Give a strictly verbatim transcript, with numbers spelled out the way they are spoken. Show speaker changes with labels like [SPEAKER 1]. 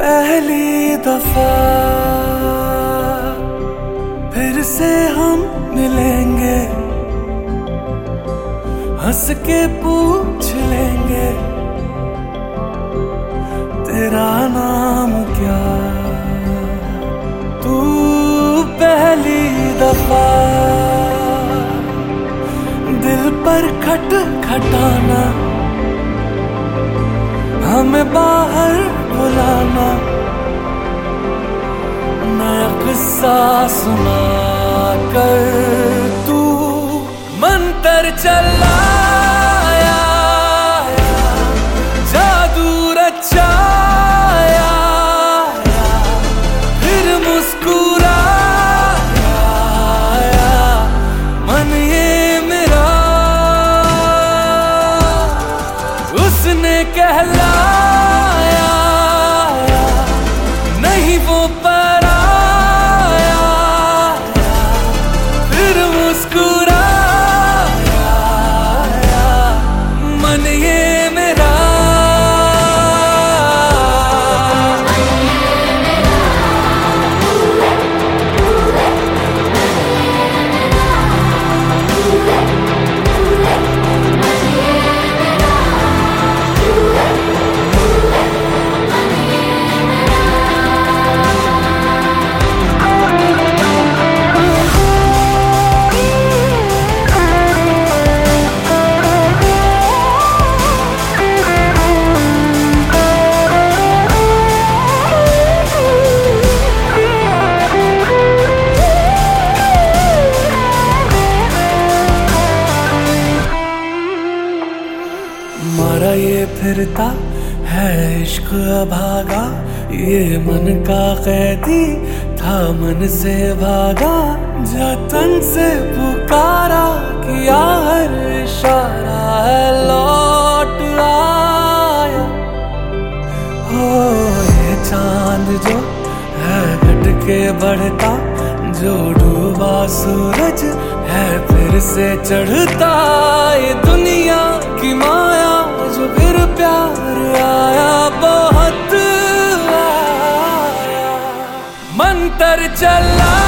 [SPEAKER 1] पहली दफा फिर से हम मिलेंगे, हंस के पूछ लेंगे तेरा नाम क्या। तू पहली दफा दिल पर खट खटाना, हमें बाहर बुलाना, नया किस्सा सुना कर तू मंतर चलाया, जादू रचाया, फिर मुस्कुराया, मन ये मेरा उसने कहलाया, नहीं वो पराया, फिर मुस्कुराया, मन ये मेरा। मारा ये फिरता है इश्क अभागा, ये मन का कैदी था मन से भागा, जतन से पुकारा किया हर इशारा है लौट आया। हो ये चांद जो है घट के बढ़ता, जो डूबा सूरज है फिर से चढ़ता, ये दुनिया की माया जो फिर प्यार आया, बहुत आया, मंतर चला।